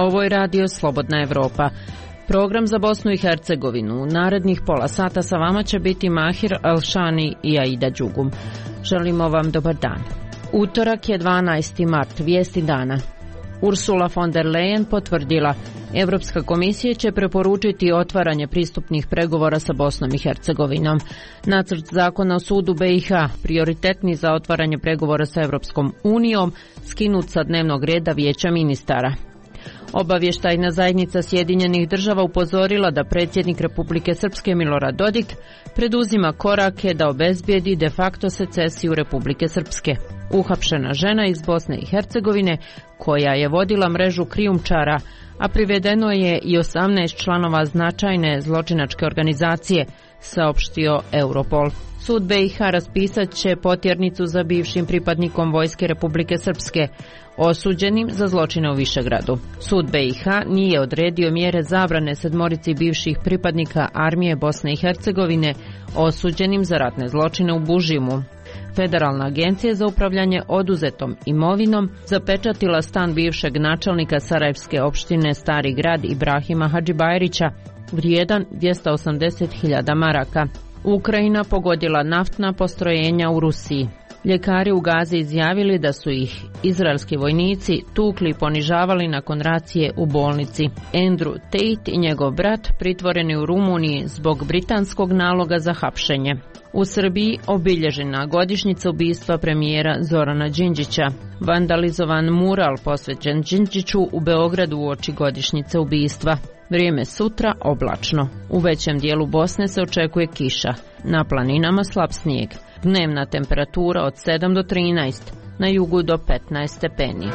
Ovo je radio Slobodna Evropa. Program za Bosnu i Hercegovinu u narednih pola sata sa vama će biti Mahir Alšani i Aida Đugum. Želimo vam dobar dan. Utorak je 12. mart, vijesti dana. Ursula von der Leyen potvrdila, Europska komisija će preporučiti otvaranje pristupnih pregovora sa Bosnom i Hercegovinom. Nacrt zakona o sudu BiH, prioritetni za otvaranje pregovora sa Europskom unijom, skinut sa dnevnog reda Vijeća ministara. Obavještajna zajednica Sjedinjenih država upozorila da predsjednik Republike Srpske Milorad Dodik preduzima korake da obezbijedi de facto secesiju Republike Srpske. Uhapšena žena iz Bosne i Hercegovine koja je vodila mrežu krijumčara, a privedeno je i 18 članova značajne zločinačke organizacije, saopštio Europol. Sud BiH raspisat će potjernicu za bivšim pripadnikom Vojske Republike Srpske, osuđenim za zločine u Višegradu. Sud BiH nije odredio mjere zabrane sedmorici bivših pripadnika armije Bosne i Hercegovine, osuđenim za ratne zločine u Bužimu. Federalna agencija za upravljanje oduzetom imovinom zapečatila stan bivšeg načelnika Sarajevske opštine Stari grad Ibrahima Hadžibajrića, vrijedan 280.000 maraka. Ukrajina pogodila naftna postrojenja u Rusiji. Ljekari u Gazi izjavili da su ih izraelski vojnici tukli i ponižavali nakon racije u bolnici. Andrew Tate i njegov brat pritvoreni u Rumuniji zbog britanskog naloga za hapšenje. U Srbiji obilježena godišnjica ubistva premijera Zorana Đinđića. Vandalizovan mural posvećen Đinđiću u Beogradu uoči godišnjice ubistva. Vrijeme sutra oblačno. U većem dijelu Bosne se očekuje kiša. Na planinama slab snijeg. Dnevna temperatura od 7 do 13, na jugu do 15 stepeni.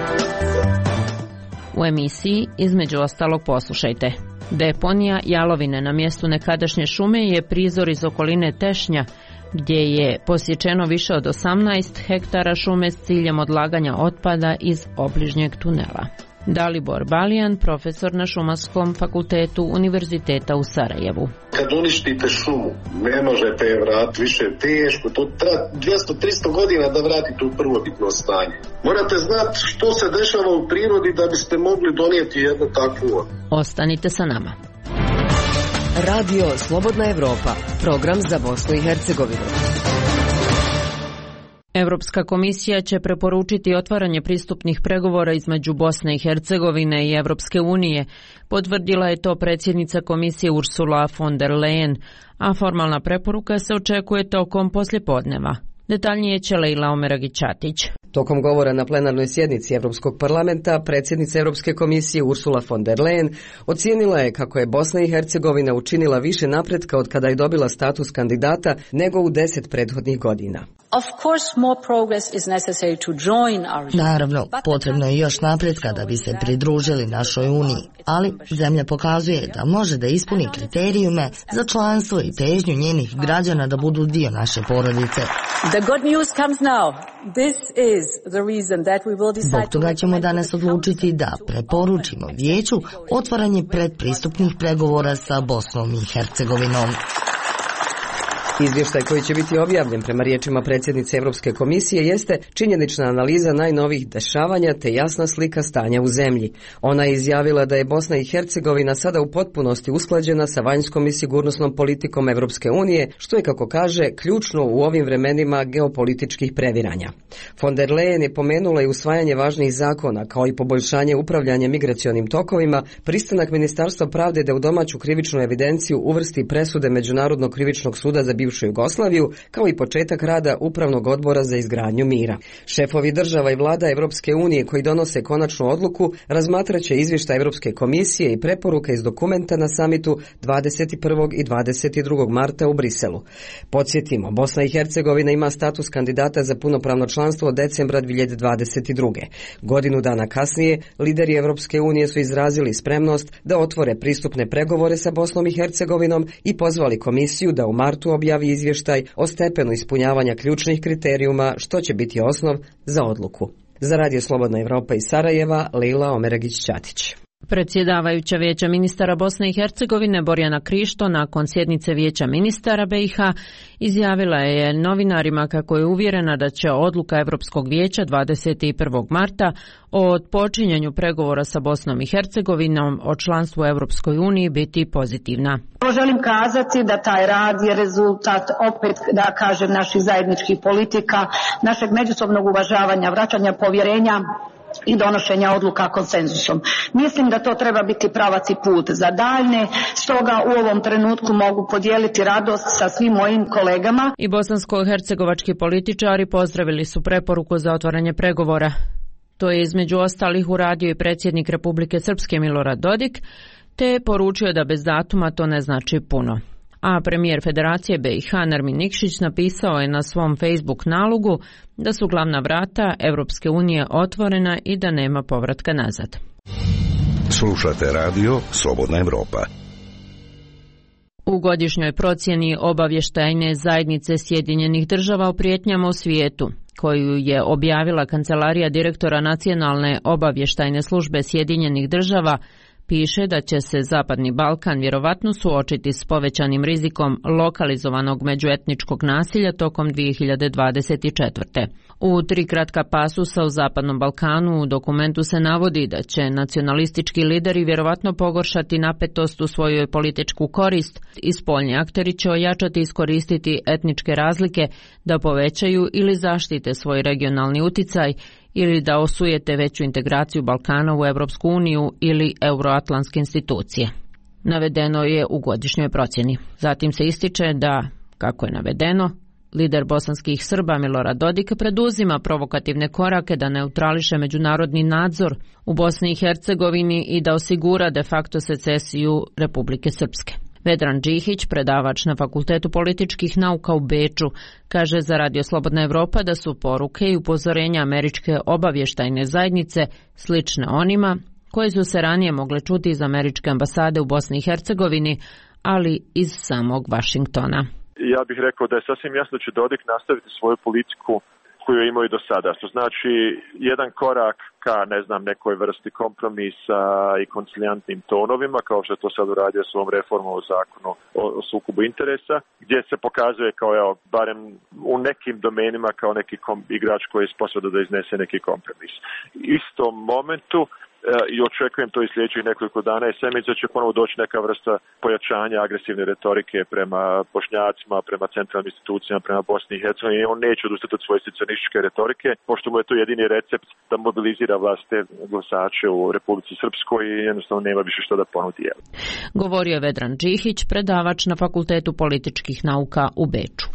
U emisiji između ostalog poslušajte. Deponija jalovine na mjestu nekadašnje šume je prizor iz okoline Tešnja, gdje je posječeno više od 18 hektara šume s ciljem odlaganja otpada iz obližnjeg tunela. Dalibor Balijan, profesor na Šumarskom fakultetu Univerziteta u Sarajevu. Kad uništite šumu, ne možete je vratiti, više teško, to treba 200-300 godina da vratite u prvobitno stanje. Morate znati što se dešava u prirodi da biste mogli donijeti jednu takvu. Ostanite sa nama. Radio Slobodna Evropa, program za Bosnu i Hercegovinu. Europska komisija će preporučiti otvaranje pristupnih pregovora između Bosne i Hercegovine i Europske unije, potvrdila je to predsjednica komisije Ursula von der Leyen, a formalna preporuka se očekuje tokom poslijepodneva. Detaljnije će Leila Omeragić-Ćatić. Tokom govora na plenarnoj sjednici Europskog parlamenta, predsjednica Europske komisije Ursula von der Leyen ocijenila je kako je Bosna i Hercegovina učinila više napretka od kada je dobila status kandidata nego u 10 prethodnih godina. Naravno, potrebno je još napretka da bi se pridružili našoj uniji, ali zemlja pokazuje da može da ispuni kriterijume za članstvo i težnju njenih građana da budu dio naše porodice. Zbog toga ćemo danas odlučiti da preporučimo vijeću otvaranje predpristupnih pregovora sa Bosnom i Hercegovinom. Izvještaj koji će biti objavljen prema riječima predsjednice Europske komisije jeste činjenična analiza najnovijih dešavanja te jasna slika stanja u zemlji. Ona je izjavila da je Bosna i Hercegovina sada u potpunosti usklađena sa vanjskom i sigurnosnom politikom Europske unije, što je, kako kaže, ključno u ovim vremenima geopolitičkih previranja. Von der Leyen je pomenula i usvajanje važnih zakona, kao i poboljšanje upravljanja migracionim tokovima, pristanak Ministarstva pravde da u domaću krivičnu evidenciju uvrsti presude Međunarodnog krivičnog suda za bivšu Jugoslaviju, kao i početak rada Upravnog odbora za izgradnju mira. Šefovi država i vlada Europske unije koji donose konačnu odluku razmatraće izvještaj Europske komisije i preporuke iz dokumenta na samitu 21. i 22. marta u Briselu. Podsjetimo, Bosna i Hercegovina ima status kandidata za punopravno članstvo od decembra 2022. Godinu dana kasnije, lideri Europske unije su izrazili spremnost da otvore pristupne pregovore sa Bosnom i Hercegovinom i pozvali komisiju da u martu objavi izvještaj o stepenu ispunjavanja ključnih kriterijuma, što će biti osnov za odluku. Za Radio Slobodna Evropa iz Sarajeva, Leila Omeragić-Ćatić. Predsjedavajuća Vijeća ministara Bosne i Hercegovine Borjana Krišto nakon sjednice Vijeća ministara BiH izjavila je novinarima kako je uvjerena da će odluka Europskog vijeća 21. marta o odpočinjanju pregovora sa Bosnom i Hercegovinom o članstvu u Europskoj uniji biti pozitivna. Želim kazati da taj rad je rezultat opet, da kažem, naših zajedničkih politika, našeg međusobnog uvažavanja, vraćanja povjerenja i donošenja odluka konsenzusom. Mislim da to treba biti pravac i put za daljnje, stoga u ovom trenutku mogu podijeliti radost sa svim mojim kolegama. I bosansko-hercegovački političari pozdravili su preporuku za otvaranje pregovora. To je između ostalih uradio i predsjednik Republike Srpske Milorad Dodik, te je poručio da bez datuma to ne znači puno. A premijer Federacije BiH Nermin Nikšić napisao je na svom Facebook nalogu da su glavna vrata Europske unije otvorena i da nema povratka nazad. Slušate radio Slobodna Evropa. U godišnjoj procjeni obavještajne zajednice Sjedinjenih država o prijetnjama u svijetu, koju je objavila Kancelarija direktora Nacionalne obavještajne službe Sjedinjenih država, piše da će se Zapadni Balkan vjerovatno suočiti s povećanim rizikom lokalizovanog međuetničkog nasilja tokom 2024. U 3 kratka pasusa u Zapadnom Balkanu u dokumentu se navodi da će nacionalistički lideri vjerovatno pogoršati napetost u svojoj političku korist i spoljni akteri će ojačati i iskoristiti etničke razlike da povećaju ili zaštite svoj regionalni uticaj ili da osujete veću integraciju Balkana u Europsku uniju ili euroatlantske institucije. Navedeno je u godišnjoj procjeni. Zatim se ističe da, kako je navedeno, lider bosanskih Srba Milorad Dodik preduzima provokativne korake da neutrališe međunarodni nadzor u Bosni i Hercegovini i da osigura de facto secesiju Republike Srpske. Vedran Džihić, predavač na Fakultetu političkih nauka u Beču, kaže za Radio Slobodna Evropa da su poruke i upozorenja američke obavještajne zajednice slične onima koje su se ranije mogle čuti iz američke ambasade u Bosni i Hercegovini, ali iz samog Vašingtona. Ja bih rekao da je sasvim jasno da će Dodik nastaviti svoju politiku koju je imao i do sada. To znači jedan korak ka, nekoj vrsti kompromisa i koncilijantnim tonovima, kao što je to sad uradio s ovom reformom o zakonu o sukobu interesa, gdje se pokazuje kao, barem u nekim domenima kao neki igrač koji je sposoban da iznese neki kompromis. Istom momentu i očekujem to i sljedećih nekoliko dana i sedmica će ponovo doći neka vrsta pojačanja agresivne retorike prema Bošnjacima, prema centralnim institucijama, prema Bosni i Hercegovini. On neće odustati od svoje secesionističke retorike, pošto mu je to jedini recept da mobilizira vlastite glasače u Republici Srpskoj i jednostavno nema više što da ponudi. Govorio je Vedran Džihić, predavač na Fakultetu političkih nauka u Beču.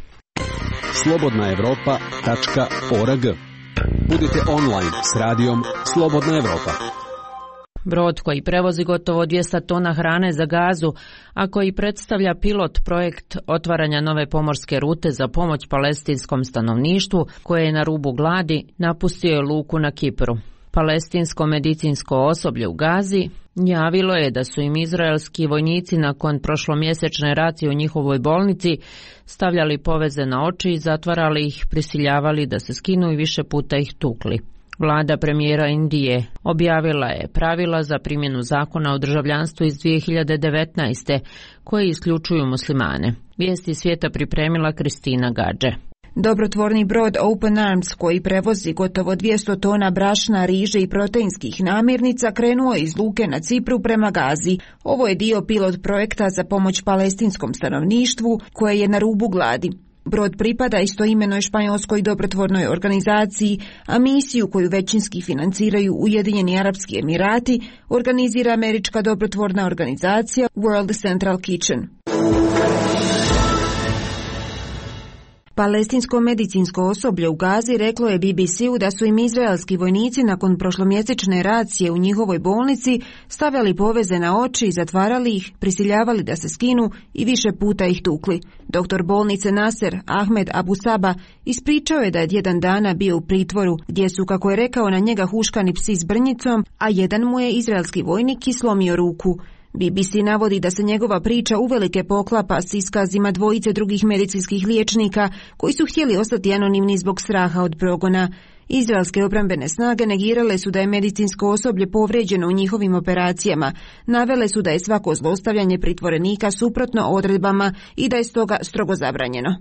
slobodnaevropa.org. Budite online s radijom Slobodna Evropa. Brod koji prevozi gotovo 200 tona hrane za Gazu, a koji predstavlja pilot projekt otvaranja nove pomorske rute za pomoć palestinskom stanovništvu koje je na rubu gladi, napustio je luku na Kipru. Palestinsko medicinsko osoblje u Gazi javilo je da su im izraelski vojnici nakon prošlomjesečne racije u njihovoj bolnici stavljali poveze na oči i zatvarali ih, prisiljavali da se skinu i više puta ih tukli. Vlada premijera Indije objavila je pravila za primjenu zakona o državljanstvu iz 2019. koji isključuju muslimane. Vijesti svijeta pripremila Kristina Gadže. Dobrotvorni brod Open Arms koji prevozi gotovo 200 tona brašna, riže i proteinskih namirnica krenuo iz luke na Cipru prema Gazi. Ovo je dio pilot projekta za pomoć palestinskom stanovništvu koje je na rubu gladi. Brod pripada istoimenoj španjolskoj dobrotvornoj organizaciji, a misiju koju većinski financiraju Ujedinjeni Arapski Emirati organizira američka dobrotvorna organizacija World Central Kitchen. Palestinsko medicinsko osoblje u Gazi reklo je BBC-u da su im izraelski vojnici nakon prošlomjesečne racije u njihovoj bolnici stavljali poveze na oči, zatvarali ih, prisiljavali da se skinu i više puta ih tukli. Doktor bolnice Nasser Ahmed Abu Saba ispričao je da je jedan dana bio u pritvoru gdje su, kako je rekao, na njega huškani psi s brnjicom, a jedan mu je izraelski vojnik i slomio ruku. BBC navodi da se njegova priča uvelike poklapa s iskazima dvojice drugih medicinskih liječnika koji su htjeli ostati anonimni zbog straha od progona. Izraelske obrambene snage negirale su da je medicinsko osoblje povrijeđeno u njihovim operacijama. Navele su da je svako zlostavljanje pritvorenika suprotno odredbama i da je stoga strogo zabranjeno.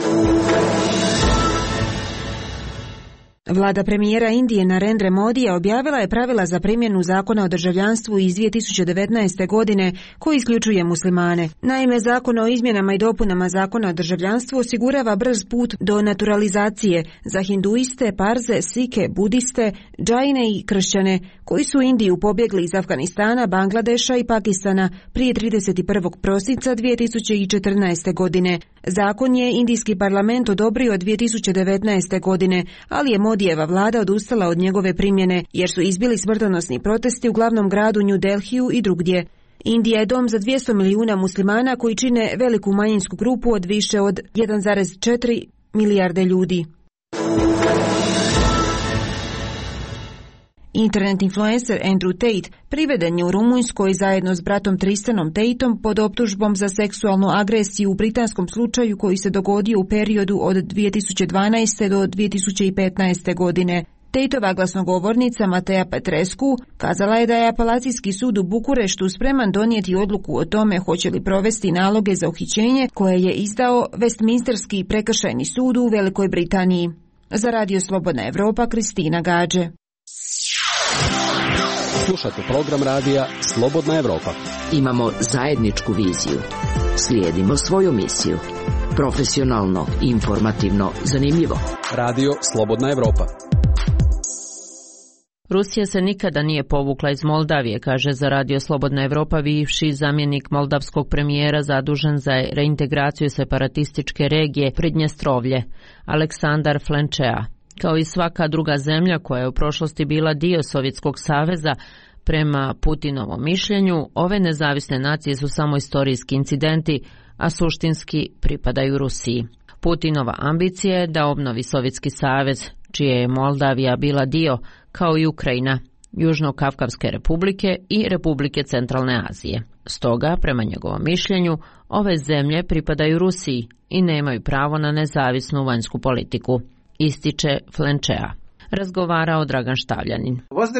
Vlada premijera Indije Narendra Modija objavila je pravila za primjenu zakona o državljanstvu iz 2019. godine koji isključuje muslimane. Naime, zakon o izmjenama i dopunama zakona o državljanstvu osigurava brz put do naturalizacije za hinduiste, parze, sike, budiste, džajne i kršćane koji su u Indiju pobjegli iz Afganistana, Bangladeša i Pakistana prije 31. prosinca 2014. godine. Zakon je indijski parlament odobrio 2019. godine, ali je Modijeva vlada odustala od njegove primjene jer su izbili smrtonosni protesti u glavnom gradu New Delhiju i drugdje. Indija je dom za 200 milijuna muslimana koji čine veliku manjinsku grupu od više od 1,4 milijarde ljudi. Internet influencer Andrew Tate priveden je u Rumunjskoj zajedno s bratom Tristanom Tateom pod optužbom za seksualnu agresiju u britanskom slučaju koji se dogodio u periodu od 2012. do 2015. godine. Tateova glasnogovornica Matea Petrescu kazala je da je apelacijski sud u Bukureštu spreman donijeti odluku o tome hoće li provesti naloge za uhićenje koje je izdao Westminsterski prekršajni sud u Velikoj Britaniji. Za Radio Slobodna Evropa, Kristina Gađe. Slušate program radija Slobodna Evropa. Imamo zajedničku viziju. Slijedimo svoju misiju. Profesionalno, informativno, zanimljivo. Radio Slobodna Evropa. Rusija se nikada nije povukla iz Moldavije, kaže za Radio Slobodna Evropa bivši zamjenik moldavskog premijera zadužen za reintegraciju separatističke regije Pridnjestrovlje, Aleksandar Flenčea. Kao i svaka druga zemlja koja je u prošlosti bila dio Sovjetskog saveza, prema Putinovom mišljenju, ove nezavisne nacije su samo istorijski incidenti, a suštinski pripadaju Rusiji. Putinova ambicija je da obnovi Sovjetski savez, čije je Moldavija bila dio, kao i Ukrajina, Južno-Kavkavske republike i Republike Centralne Azije. Stoga, prema njegovom mišljenju, ove zemlje pripadaju Rusiji i nemaju pravo na nezavisnu vanjsku politiku, ističe Flenčea. Razgovarao Dragan Štavljanin.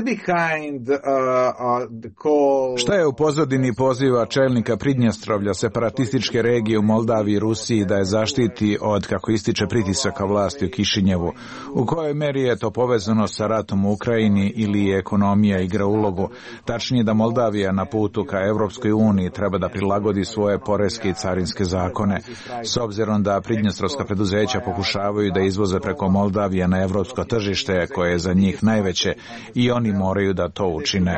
Šta je u pozadini poziva čelnika Pridnjestrovlja, separatističke regije u Moldaviji i Rusiji, da je zaštiti od, kako ističe, pritisaka vlasti u Kišinjevu? U kojoj meri je to povezano sa ratom u Ukrajini ili je ekonomija igra ulogu? Tačnije da Moldavija na putu ka Evropskoj uniji treba da prilagodi svoje poreske i carinske zakone, s obzirom da pridnjestrovska preduzeća pokušavaju da izvoze preko Moldavije na evropsko tržište koje je za njih najveće i oni moraju da to učine.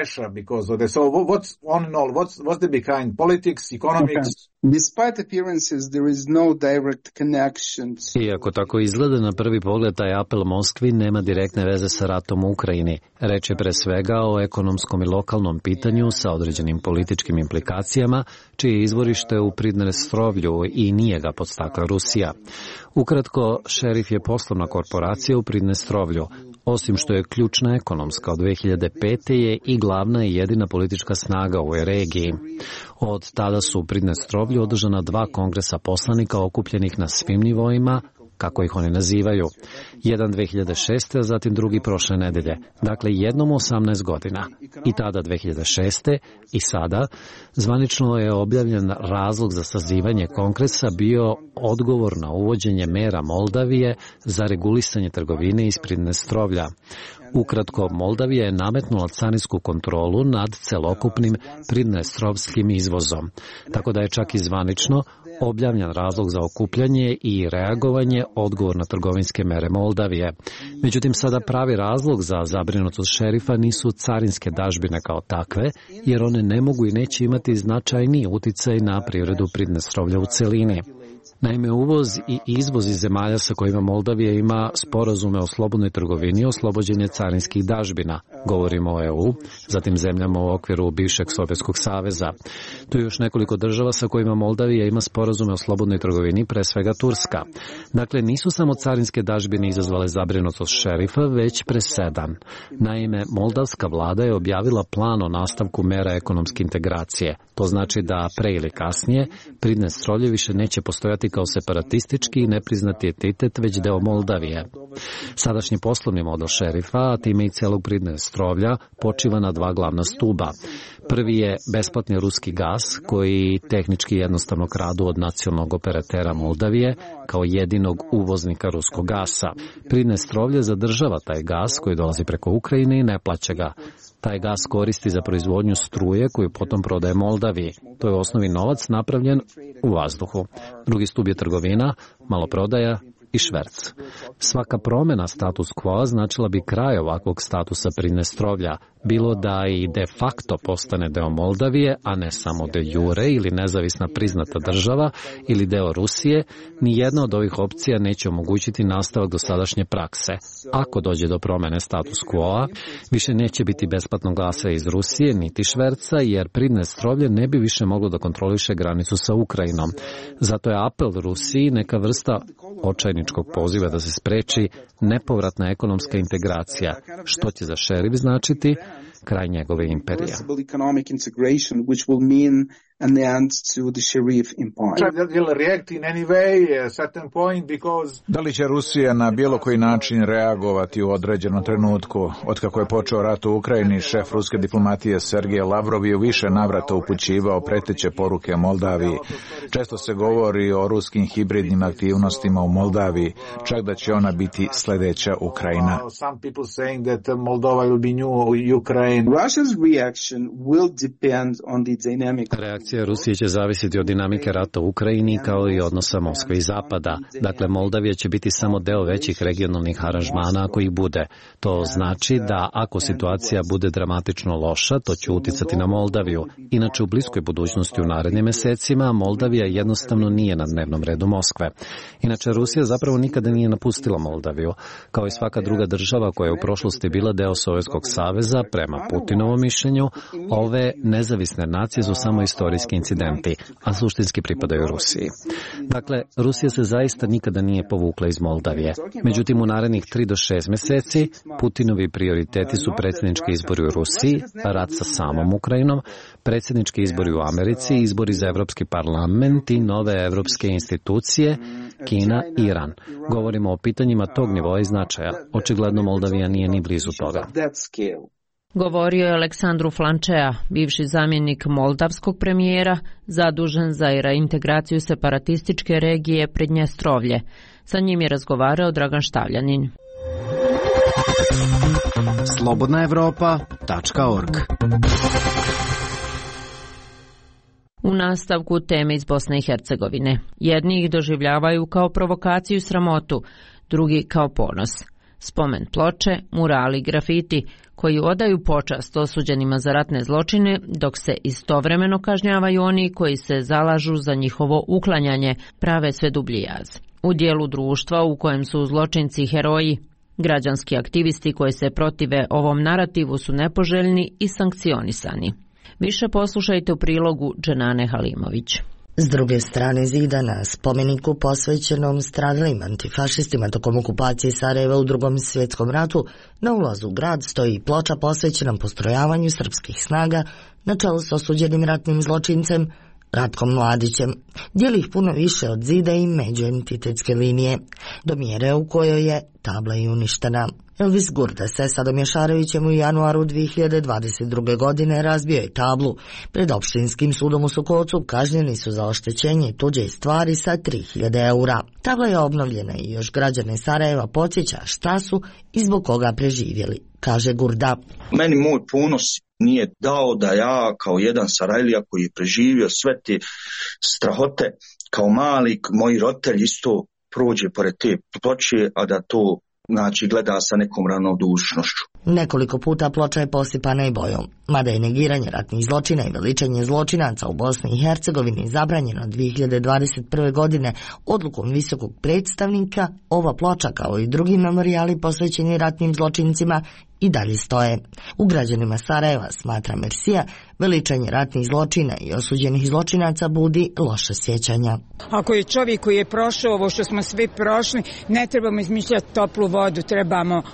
Iako tako izgleda na prvi pogled, taj apel Moskvi nema direktne veze sa ratom u Ukrajini. Reč je pre svega o ekonomskom i lokalnom pitanju sa određenim političkim implikacijama, čije izvorište u Pridnjestrovlju i nije ga podstakla Rusija. Ukratko, Šerif je poslovna korporacija u Pridnjestrovlju. Osim što je ključna ekonomska od 2005. je i glavna i jedina politička snaga u ovoj regiji. Od tada su u Pridnjestrovlju održana 2 kongresa poslanika okupljenih na svim nivoima, kako ih oni nazivaju. Jedan 2006. a zatim drugi prošle nedelje. Dakle, jednom 18 godina. I tada 2006. i sada zvanično je objavljen razlog za sazivanje kongresa bio odgovor na uvođenje mera Moldavije za regulisanje trgovine iz Pridnjestrovlja. Ukratko, Moldavija je nametnula carinsku kontrolu nad celokupnim pridnjestrovskim izvozom, tako da je čak i zvanično objavljen razlog za okupljanje i reagovanje odgovor na trgovinske mere Moldavije. Međutim, sada pravi razlog za zabrinutost šerifa nisu carinske dažbine kao takve, jer one ne mogu i neće imati značajniji uticaj na privredu Pridnjestrovlja u celini. Naime, uvoz i izvoz iz zemalja sa kojima Moldavija ima sporazume o slobodnoj trgovini, oslobođenje carinskih dažbina. Govorimo o EU, zatim zemljama u okviru bivšeg Sovjetskog saveza. Tu je još nekoliko država sa kojima Moldavija ima sporazume o slobodnoj trgovini, pre svega Turska. Dakle, nisu samo carinske dažbine izazvale zabrinutost šerifa, već presedan. Naime, moldavska vlada je objavila plan o nastavku mera ekonomske integracije. To znači da pre ili kasnije Pridnjestrovlje više neće postojati kao separatistički i nepriznati entitet, već deo Moldavije. Sadašnji poslovni model šerifa, a time i celog Pridnjestrovlja, počiva na dva glavna stuba. Prvi je besplatni ruski gas, koji tehnički jednostavno kradu od nacionalnog operatera Moldavije kao jedinog uvoznika ruskog gasa. Pridnjestrovlje zadržava taj gas koji dolazi preko Ukrajine i ne plaća ga. Taj gas koristi za proizvodnju struje koju potom prodaje Moldaviji. To je u osnovi novac napravljen u vazduhu. Drugi stub je trgovina, maloprodaja i šverc. Svaka promjena status quo značila bi kraj ovakvog statusa Pridnjestrovlja, bilo da i de facto postane deo Moldavije, a ne samo de jure ili nezavisna priznata država ili deo Rusije. Nijedna od ovih opcija neće omogućiti nastavak dosadašnje prakse. Ako dođe do promjene status quo-a, više neće biti besplatnog gasa iz Rusije niti šverca, jer Pridnjestrovlje ne bi više moglo da kontroliše granicu sa Ukrajinom. Zato je apel Rusiji neka vrsta očajničkog poziva da se spreči nepovratna ekonomska integracija, što će za šerif značiti kraj njegove imperije. Da li će Rusija na bilo koji način reagovati u određenom trenutku? Otkako je počeo rat u Ukrajini, šef ruske diplomatije Sergej Lavrov je više navrata upućivao preteće poruke Moldaviji. Često se govori o ruskim hibridnim aktivnostima u Moldaviji, čak da će ona biti sljedeća Ukrajina. Reakcija Rusije će zavisiti od dinamike rata u Ukrajini kao i odnosa Moskve i Zapada. Dakle, Moldavija će biti samo deo većih regionalnih aranžmana ako ih bude. To znači da ako situacija bude dramatično loša, to će uticati na Moldaviju. Inače, u bliskoj budućnosti u narednim mesecima Moldavija jednostavno nije na dnevnom redu Moskve. Inače, Rusija zapravo nikada nije napustila Moldaviju. Kao i svaka druga država koja je u prošlosti bila deo Sovjetskog saveza, prema Putinovom mišljenju, ove nezavisne nacije su samo istorijski incidenti, a suštinski pripadaju Rusiji. Dakle, Rusija se zaista nikada nije povukla iz Moldavije. Međutim, u narednih 3 do 6 meseci Putinovi prioriteti su predsjednički izbori u Rusiji, rat sa samom Ukrajinom, predsjednički izbori u Americi, izbori za Evropski parlament i nove evropske institucije, Kina i Iran. Govorimo o pitanjima tog nivoa i značaja. Očigledno Moldavija nije ni blizu toga. Govorio je Aleksandru Flančea, bivši zamjenik moldavskog premijera, zadužen za reintegraciju separatističke regije Pridnjestrovlje. Sa njim je razgovarao Dragan Štavljanin. Slobodnaevropa.org. U nastavku teme iz Bosne i Hercegovine. Jedni ih doživljavaju kao provokaciju i sramotu, drugi kao ponos. Spomen ploče, murali, grafiti koji odaju počast osuđenima za ratne zločine, dok se istovremeno kažnjavaju oni koji se zalažu za njihovo uklanjanje, prave sve dublji jaz. U dijelu društva u kojem su zločinci heroji, građanski aktivisti koji se protive ovom narativu su nepoželjni i sankcionisani. Više poslušajte u prilogu Dženane Halimović. S druge strane zida na spomeniku posvećenom stradalim antifašistima tokom okupacije Sarajeva u Drugom svjetskom ratu, na ulazu u grad stoji ploča posvećenom postrojavanju srpskih snaga na čelu s osuđenim ratnim zločincem Ratkom Mladićem. Dijeli ih puno više od zida i međuentitetske linije, do mjere u kojoj je tabla i uništena. Elvis Gurda se Sadom Jašarevićem u januaru 2022. godine razbio je tablu. Pred opštinskim sudom u Sukocu kažnjeni su za oštećenje tuđe stvari sa 3000 eura. Tabla je obnovljena i još građane Sarajeva podsjeća šta su i zbog koga preživjeli, kaže Gurda. Meni moj ponos nije dao da ja kao jedan Sarajlija koji je preživio sve te strahote kao mali, moji roditelji isto prođe pored te ploče, a da to gleda sa nekom ravnodušnošću. Nekoliko puta ploča je posipana i bojom. Mada je negiranje ratnih zločina i veličanje zločinaca u Bosni i Hercegovini zabranjeno 2021. godine odlukom visokog predstavnika, ova ploča kao i drugi memorijali posvećeni ratnim zločincima i dalje stoje. U građanima Sarajeva, smatra Mersija, veličanje ratnih zločina i osuđenih zločinaca budi loša sjećanja. Ako je čovjek koji je prošao ovo što smo svi prošli, ne trebamo izmišljati toplu vodu, trebamo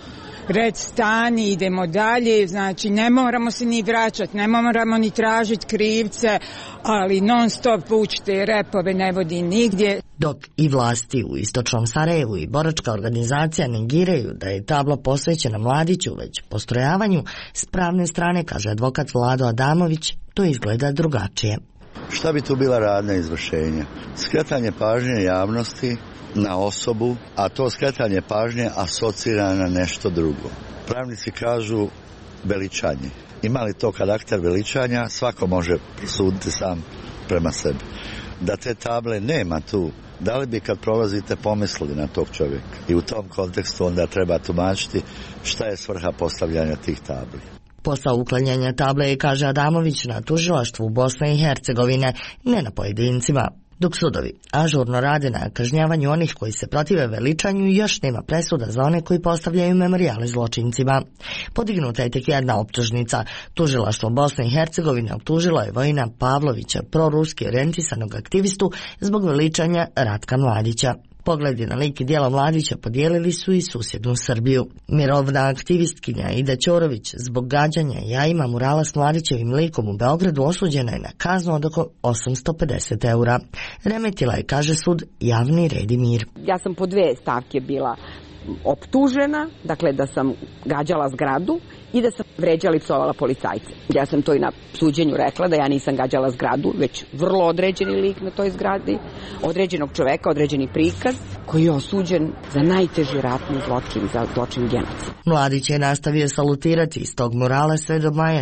red stani, idemo dalje, znači ne moramo se ni vraćati, ne moramo ni tražiti krivce, ali non stop vučite repove ne vodi nigdje. Dok i vlasti u istočnom Sarajevu i boračka organizacija negiraju da je tabla posvećena Mladiću već postrojavanju, s pravne strane, kaže advokat Vlado Adamović, to izgleda drugačije. Šta bi tu bila radnja izvršenja? Skretanje pažnje javnosti na osobu, a to skretanje pažnje asocira na nešto drugo. Pravnici kažu veličanje. Ima li to karakter veličanja, svako može prosuditi sam prema sebi. Da te table nema tu, da li bi kad prolazite pomislili na tog čovjeka? I u tom kontekstu onda treba tumačiti šta je svrha postavljanja tih tabli. Posao uklanjanja table je, kaže Adamović, na tužilaštvu Bosne i Hercegovine, ne na pojedincima. Dok sudovi ažurno rade na kažnjavanju onih koji se protive veličanju, još nema presuda za one koji postavljaju memorijale zločincima. Podignuta je tek jedna optužnica. Tužilaštvo Bosne i Hercegovine optužilo je Vojina Pavlovića, proruski orijentisanog aktivistu, zbog veličanja Ratka Mladića. Pogledi na lik i djelo Mladića podijelili su i susjednu Srbiju. Mirovna aktivistkinja Ida Ćorović zbog gađanja jajima murala s Mladićevim likom u Beogradu osuđena je na kaznu od oko 850 eura. Remetila je, kaže sud, javni red i mir. Ja sam po dve stavke bila optužena, dakle da sam gađala zgradu i da sam vređala i psovala policajce. Ja sam to i na suđenju rekla, da ja nisam gađala zgradu, već vrlo određeni lik na toj zgradi, određenog čoveka, određeni prikaz, koji je osuđen za najteži ratni zločin, za zločin genocida. Mladić je nastavio salutirati iz tog murala sve do maja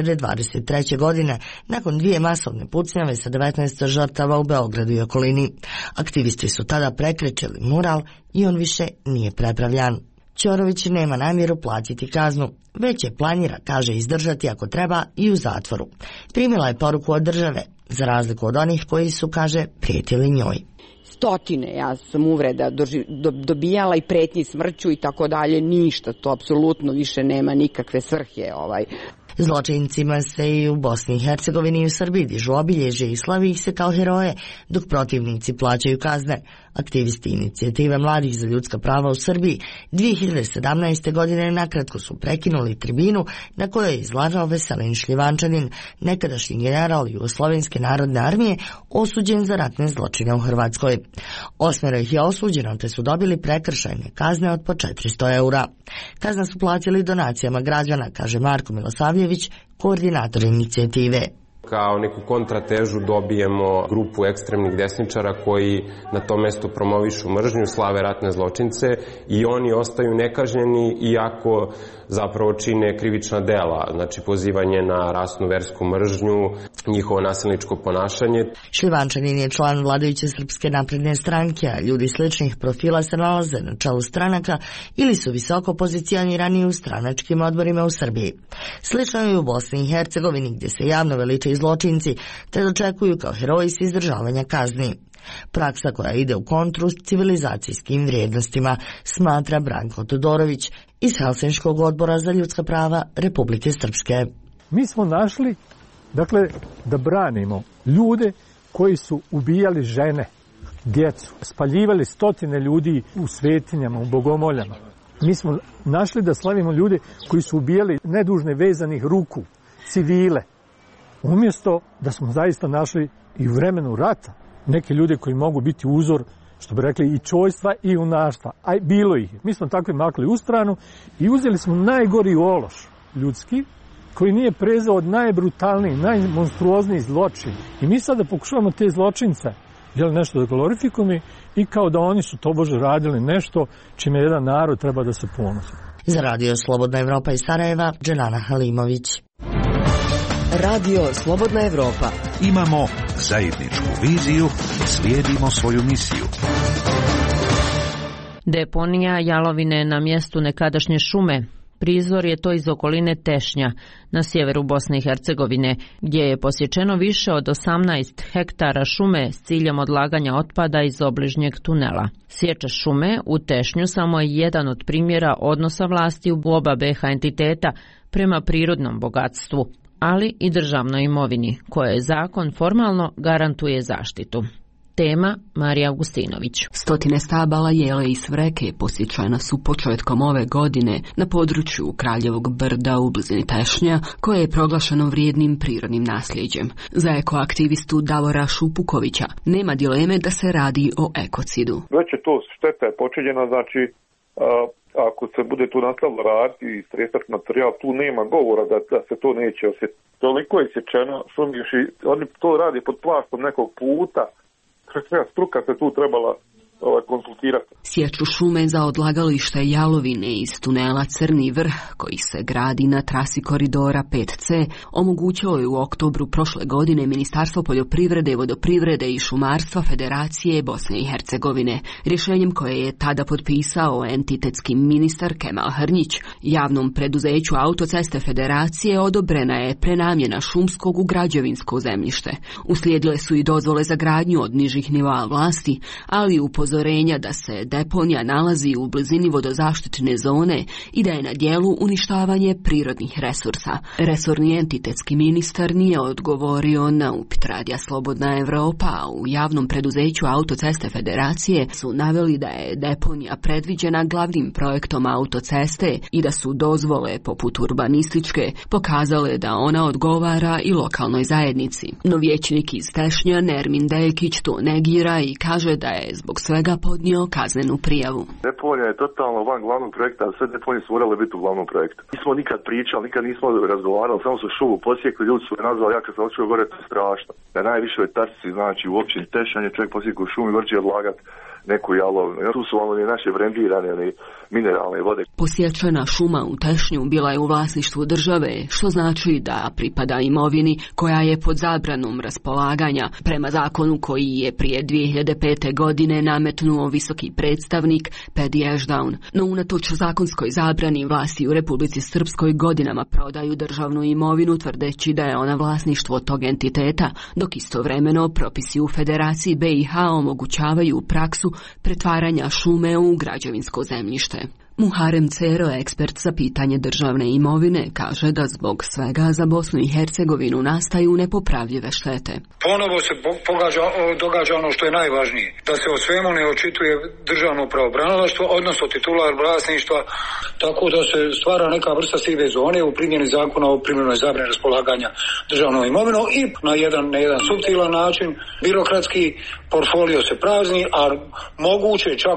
2023. godine, nakon 2 masovne pucnjave sa 19 žrtava u Beogradu i okolini. Aktivisti su tada prekrečili mural i on više nije prepravljan. Ćorović nema namjeru platiti kaznu, već je planira, kaže, izdržati ako treba i u zatvoru. Primila je poruku od države, za razliku od onih koji su, kaže, prijetili njoj. Stotine, ja sam uvreda dobijala i pretnji smrću i tako dalje, ništa, to apsolutno više nema nikakve svrhe. Zločincima se i u Bosni i Hercegovini i u Srbiji dižu obilježje i slavi ih se kao heroje, dok protivnici plaćaju kazne. Aktivisti inicijative mladih za ljudska prava u Srbiji 2017. godine nakratko su prekinuli tribinu na kojoj je izlagao Veselin Šljivančanin, nekadašnji general Jugoslovenske narodne armije, osuđen za ratne zločine u Hrvatskoj. 8 ih je osuđeno, te su dobili prekršajne kazne od po 400 eura. Kazna su platili donacijama građana, kaže Marko Milosavljević, koordinator inicijative. Kao neku kontratežu dobijemo grupu ekstremnih desničara koji na tom mestu promovišu mržnju, slave ratne zločince i oni ostaju nekažnjeni iako zapravo čine krivična dela, znači pozivanje na rasnu, versku mržnju, njihovo nasilničko ponašanje. Šljivančanin je član vladajuće Srpske napredne stranke, a ljudi sličnih profila se nalaze na čelu stranaka ili su visoko pozicionirani u stranačkim odborima u Srbiji. Slično je u Bosni i Hercegovini, gdje se javno veličaju zločinci, te dočekuju kao heroji s izdržavanja kazni. Praksa koja ide u kontru s civilizacijskim vrijednostima, smatra Branko Todorović iz Helsinškog odbora za ljudska prava Republike Srpske. Mi smo našli, dakle, da branimo ljude koji su ubijali žene, djecu, spaljivali stotine ljudi u svetinjama, u bogomoljama. Mi smo našli da slavimo ljude koji su ubijali nedužne vezanih ruku, civile. Umjesto da smo zaista našli i u vremenu rata neke ljude koji mogu biti uzor, što bi rekli, i čojstva i junaštva. A bilo ih. Mi smo takve makli u stranu i uzeli smo najgori ološ ljudski, koji nije prezao od najbrutalnijih, najmonstruoznijih zločin. I mi sada pokušavamo te zločince nešto da glorifikujemo i kao da oni su tobože radili nešto čime jedan narod treba da se ponosi. Za Radio Slobodna Evropa iz Sarajeva, Dženana Halimović. Radio Slobodna Evropa. Imamo zajedničku viziju, slijedimo svoju misiju. Deponija jalovine na mjestu nekadašnje šume. Prizor je to iz okoline Tešnja, na sjeveru Bosne i Hercegovine, gdje je posječeno više od 18 hektara šume s ciljem odlaganja otpada iz obližnjeg tunela. Sjeća šume u Tešnju samo je jedan od primjera odnosa vlasti u oba BiH entiteta prema prirodnom bogatstvu, ali i državnoj imovini, koje zakon formalno garantuje zaštitu. Tema Marija Augustinović. Stotine stabala jele i smreke posjećana su početkom ove godine na području Kraljevog brda u blizini Tešnja, koje je proglašeno vrijednim prirodnim nasljeđem. Za ekoaktivistu Davora Šupukovića nema dileme da se radi o ekocidu. Već je to šteta je počinjena, znači ako se bude tu nastavilo raditi i stresati materijal, tu nema govora da se to neće osjetiti. Toliko je sječeno šumiš i oni to radi pod plastom nekog puta. Struka se tu trebala konsultirati. Sječu šume za odlagalište jalovine iz tunela Crni vrh, koji se gradi na trasi koridora 5C, omogućilo je u oktobru prošle godine Ministarstvo poljoprivrede, vodoprivrede i šumarstva Federacije Bosne i Hercegovine. Rješenjem koje je tada potpisao entitetski ministar Kemal Hrnjić, javnom preduzeću Autoceste Federacije odobrena je prenamjena šumskog u građevinsko zemljište. Uslijedile su i dozvole za gradnju od nižih nivoa vlasti, ali upozorenja da se deponija nalazi u blizini vodozaštitne zone i da je na dijelu uništavanje prirodnih resursa. Resorni entitetski ministar nije odgovorio na upit Radija Slobodna Evropa, a u javnom preduzeću Autoceste Federacije su naveli da je deponija predviđena glavnim projektom autoceste i da su dozvole poput urbanističke pokazale da ona odgovara i lokalnoj zajednici. No vijećnik iz Tešnja Nermin Deljkić to negira i kaže da je zbog svega podnio kaznenu prijavu. Deponija je totalno van glavnog projekta, sve deponije su morale biti u glavnom projektu. Nismo nikad pričali, nikad nismo razgovarali, samo su šumu posjekli, ljudi su je nazvali, ja kad sam očeo gore, to je strašno. Na najvišoj tarci, znači u općini Tešanj je čovjek posjekao šumu i vrči odlagat neku jalovinu. Tu su one naše brendirane mineralne vode. Posječena šuma u Tešnju bila je u vlasništvu države, što znači da pripada imovini koja je pod zabranom raspolaganja, prema zakonu koji je prije 2005. godine nametnuo visoki predstavnik Pedi Ešdaun. No unatoč zakonskoj zabrani, vlasti u Republici Srpskoj godinama prodaju državnu imovinu tvrdeći da je ona vlasništvo tog entiteta, dok istovremeno propisi u Federaciji BiH omogućavaju praksu pretvaranja šume u građevinsko zemljište. Muharem Cero, ekspert za pitanje državne imovine, kaže da zbog svega za Bosnu i Hercegovinu nastaju nepopravljive štete. Ponovo se događa ono što je najvažnije, da se o svemu ne očituje državno pravobranilaštvo, odnosno titular vlasništva, tako da se stvara neka vrsta sive zone u primjeni zakona o privremenoj zabrani raspolaganja državnom imovinom i na jedan suptilan način birokratski portfolio se prazni, a moguće čak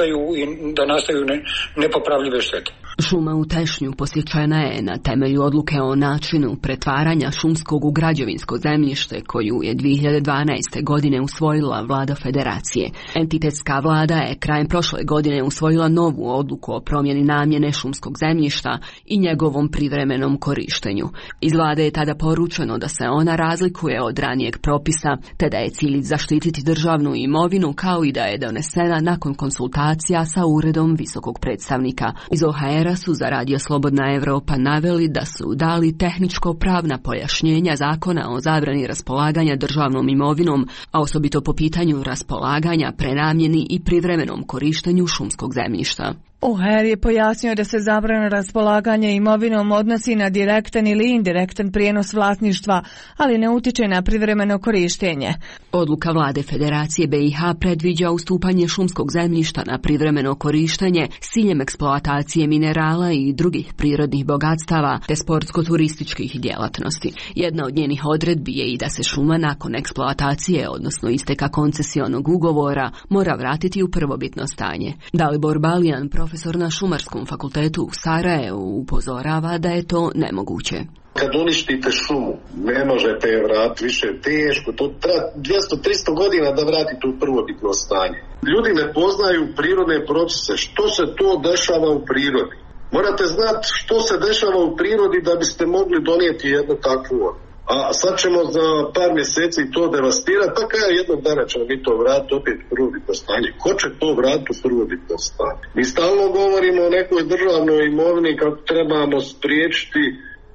da nastaju nepopravljive štete. Šuma u Tešnju posjećena je na temelju odluke o načinu pretvaranja šumskog u građevinsko zemljište koju je 2012. godine usvojila vlada Federacije. Entitetska vlada je krajem prošle godine usvojila novu odluku o promjeni namjene šumskog zemljišta i njegovom privremenom korištenju. Iz vlade je tada poručeno da se ona razlikuje od ranijeg propisa, te da je cilj zaštititi državnu imovinu, kao i da je donesena nakon konsultacija sa uredom visokog predstavnika. Iz OHR-a su za Radio Slobodna Evropa naveli da su dali tehničko-pravna pojašnjenja zakona o zabrani raspolaganja državnom imovinom, a osobito po pitanju raspolaganja, prenamjeni i privremenom korištenju šumskog zemljišta. OHR je pojasnio da se zabrana raspolaganja imovinom odnosi na direktan ili indirektan prijenos vlasništva, ali ne utiče na privremeno korištenje. Odluka vlade Federacije BiH predviđa ustupanje šumskog zemljišta na privremeno korištenje s ciljem eksploatacije minerala i drugih prirodnih bogatstava te sportsko-turističkih djelatnosti. Jedna od njenih odredbi je i da se šuma nakon eksploatacije, odnosno isteka koncesionog ugovora, mora vratiti u prvobitno stanje. Dalibor Balijan, profesor na Šumarskom fakultetu u Sarajevu, upozorava da je to nemoguće. Kad uništite šumu, ne možete je vratiti, više teško, to treba 200-300 godina da vratite u prvobitno stanje. Ljudi ne poznaju prirodne procese, što se to dešava u prirodi. Morate znati što se dešava u prirodi da biste mogli donijeti jednu takvu. A sad ćemo za par mjeseci to devastirati, pa kada jednog dana ćemo mi to vratiti opet u prvobitno stanje. Ko će to vratiti u prvobitno stanje? Mi stalno govorimo o nekoj državnoj imovini kako trebamo spriječiti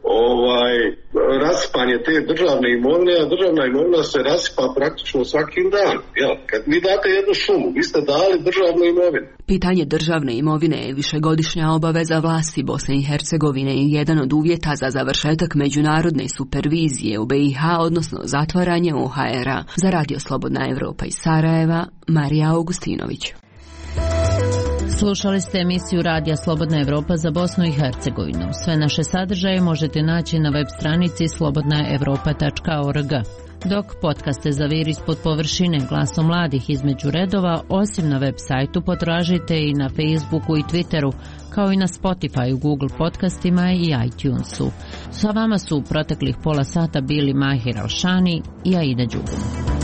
rasipanje te državne imovine, a državna imovina se rasipa praktično svakim danom. Kad vi date jednu šumu, vi ste dali državnu imovinu. Pitanje državne imovine je višegodišnja obaveza vlasti Bosne i Hercegovine i jedan od uvjeta za završetak međunarodne supervizije u BiH, odnosno zatvaranje OHR-a. Za Radio Slobodna Evropa iz Sarajeva, Marija Augustinović. Slušali ste emisiju Radija Slobodna Evropa za Bosnu i Hercegovinu. Sve naše sadržaje možete naći na web stranici slobodnaevropa.org. Dok podcaste Zavir ispod površine, Glasom mladih između redova, osim na web sajtu potražite i na Facebooku i Twitteru, kao i na Spotify, Google podcastima i iTunesu. Sa vama su u proteklih pola sata bili Mahir Alšani i Aida Đugum.